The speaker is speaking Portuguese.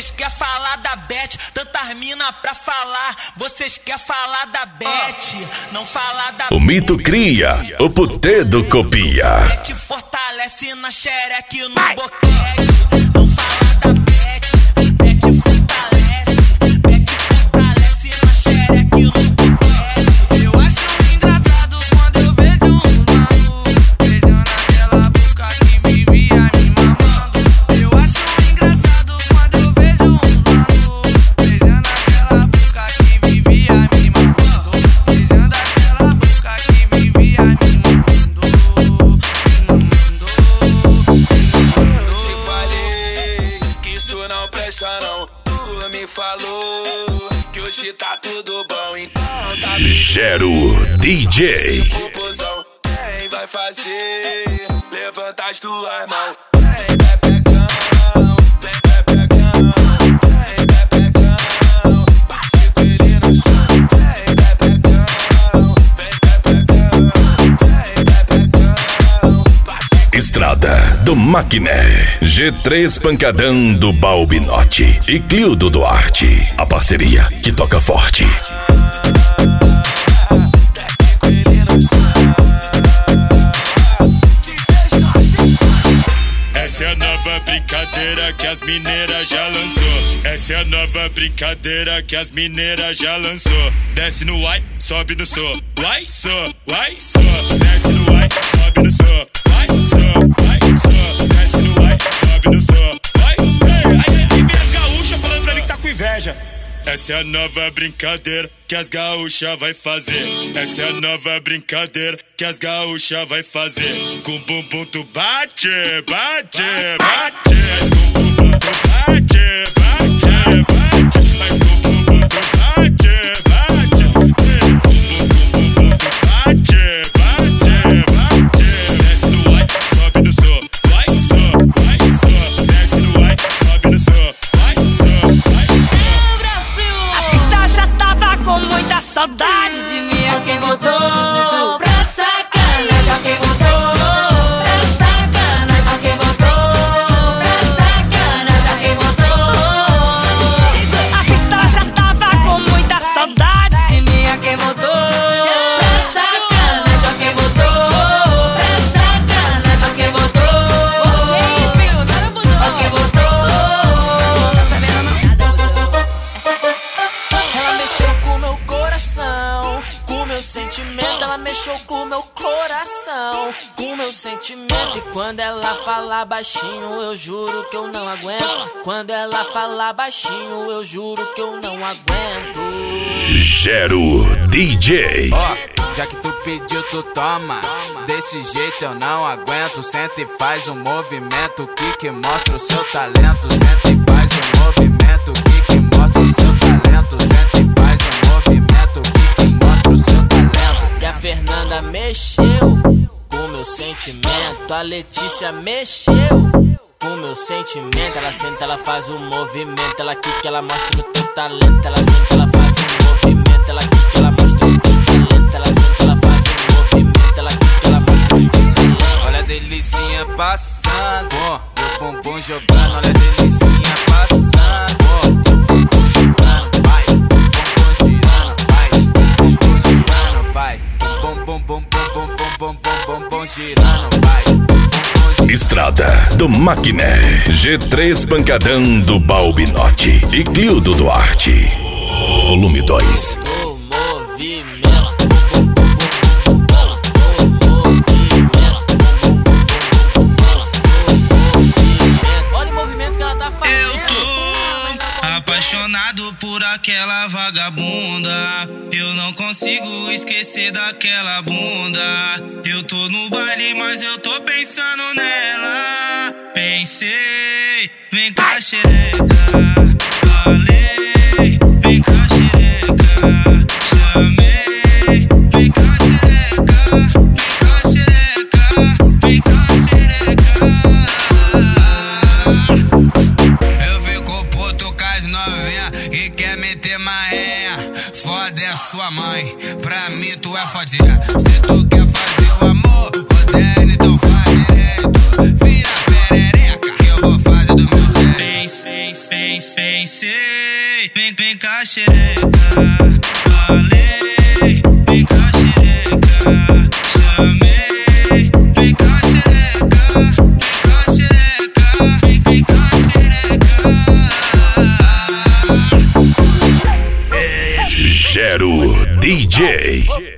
Vocês quer falar da Beth, tantas mina pra falar. Vocês quer falar da Beth, não falar da O mito cria, o putedo copia. Beth fortalece na xereque no boquete. Não falar da Beth, Beth fortalece na xereque no boquete. Eu acho engraçado quando eu vejo um mano beijando aquela boca que vivia me mamando. Eu acho engraçado quando eu vejo um mano beijando aquela boca que vivia me mamando. Beijando aquela boca que vivia me mamando. Te falei que isso não presta não. Tu me falou que hoje tá tudo bom, então tá bem. Gero DJ. Confusão, quem vai fazer? Levanta as duas mãos. Vem, vai pegão, vem, vai pegão, vem, vai pegão. Bate com ele no chão. Vem, vai pegão, vem, vai pegão, vem, vai pegão. Bate. Estrada do Maquiné, G3 Pancadão do Balbinote e Cliudo Duarte. A parceria que toca forte. Essa é a nova brincadeira que as mineiras já lançou. Essa é a nova brincadeira que as mineiras já lançou. Desce no uai, sobe no so. Uai, so, uai, so. Desce no uai, sobe no so. Uai, so, uai, so. Desce no uai, sobe no so. Uai, aí vem as gaúchas falando pra mim que tá com inveja. Essa é a nova brincadeira que as gaúchas vai fazer. Essa é a nova brincadeira que as gaúchas vai fazer. Com bumbum tu bate, bate, bate. Com bumbum tu bate, bate, bate. Mas com bumbum tu bate, bate. Com bumbum tu bate, bate, bate. Desce no uai, sobe no so. Uai, so, uai, so. Desce no uai, sobe no so. Uai, so, uai, so. Já tava com muita saudade de mim. Ó quem voltou pra sacanagem, ó quem voltou pra sacanagem, ó quem voltou pra sacanagem, ó quem voltou. A pista já tava com muita saudade de mim. Ó quem voltou pra sacanagem, ó quem voltou pra sacanagem, ó quem voltou. Ó quem voltou. Tá sabendo não? Ela mexeu com meu coração, com meu sentimento. Ela mexeu com meu coração, com meu sentimento. E quando ela fala baixinho, eu juro que eu não aguento. Quando ela fala baixinho, eu juro que eu não aguento. Gero DJ. Ó, já que tu pediu, tu toma. Desse jeito eu não aguento. Senta e faz um movimento que mostra o seu talento. Senta e faz um movimento que mostra o seu talento. Senta e faz um movimento que mostra o seu talento. Que a Fernanda mexeu com meu sentimento. A Letícia mexeu com meu sentimento. Ela senta, ela faz um movimento. Ela quica, ela mostra o teu talento. Ela senta, ela faz um movimento. Ela quica, ela mostra o teu talento. Ela senta, ela faz um movimento. Ela quica, ela mostra o teu talento. Olha a delicinha passando, meu bumbum jogando. Olha a delicinha passando, meu bumbum jogando. Vai, bumbum girando, vai, bumbum girando, vai. Bum bum bum bum bum bum bum bum bum girando, vai. Estrada do Maquiné, G3 Pancadão do Balbinote e Cliudo Duarte. Volume 2. O movimento. Olha o movimento que ela tá fazendo. Eu tô apaixonado por aquela vagabunda. Eu não consigo esquecer daquela bunda. Eu tô no baile, mas eu tô pensando nela. Pensei, vem cá xereca. Falei, vem cá xereca. Chamei, vem cá xereca. Vem cá xereca. Vem cá xereca. Eu fico puto com as novinha que quer meter marrenha. Foda é a sua mãe, pra mim tu é fodinha. Se tu quer fazer o amor, Rodene, então faz direito. Vira perereca, que eu vou fazer do meu jeito. Pensei, vem cá xereca. Falei, vem cá xereca. Chamei, vem cá xereca. Vem cá xereca. Gero DJ.